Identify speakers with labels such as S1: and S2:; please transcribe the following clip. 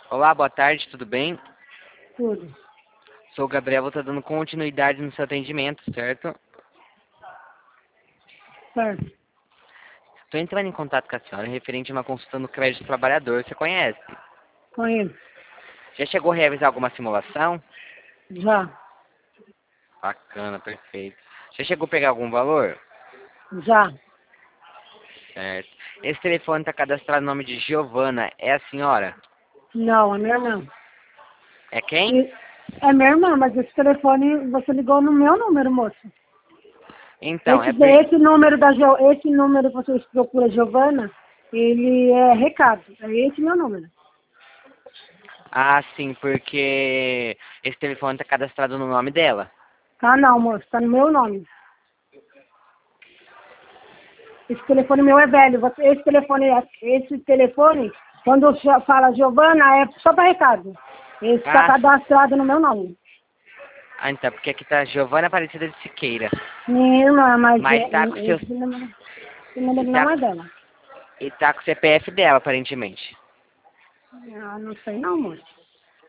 S1: Olá, boa tarde, tudo bem?
S2: Tudo.
S1: Sou o Gabriel, vou estar dando continuidade no seu atendimento, certo?
S2: Certo.
S1: Estou entrando em contato com a senhora referente a uma consulta no crédito trabalhador, você conhece?
S2: Conheço.
S1: Já chegou a realizar alguma simulação?
S2: Já.
S1: Bacana, perfeito. Já chegou a pegar algum valor?
S2: Já.
S1: Certo. Esse telefone está cadastrado no nome de Giovana, é a senhora?
S2: Não, é minha irmã.
S1: É quem?
S2: É minha irmã, mas esse telefone você ligou no meu número, moço.
S1: Então,
S2: Esse número esse número que você procura Giovana, ele é recado. É esse meu número.
S1: Ah, sim, porque esse telefone está cadastrado no nome dela.
S2: Ah, não, moço, tá no meu nome. Esse telefone meu é velho. Esse telefone, quando fala Giovana, é só para recado. Esse está
S1: Ah,
S2: cadastrado no meu nome.
S1: então, porque aqui tá Giovana Aparecida de Siqueira.
S2: Minha irmã, mas
S1: Mas tá com seu...
S2: esse número
S1: E
S2: não
S1: tá,
S2: é dela.
S1: e tá com o CPF dela, aparentemente.
S2: Ah, não sei não, moço.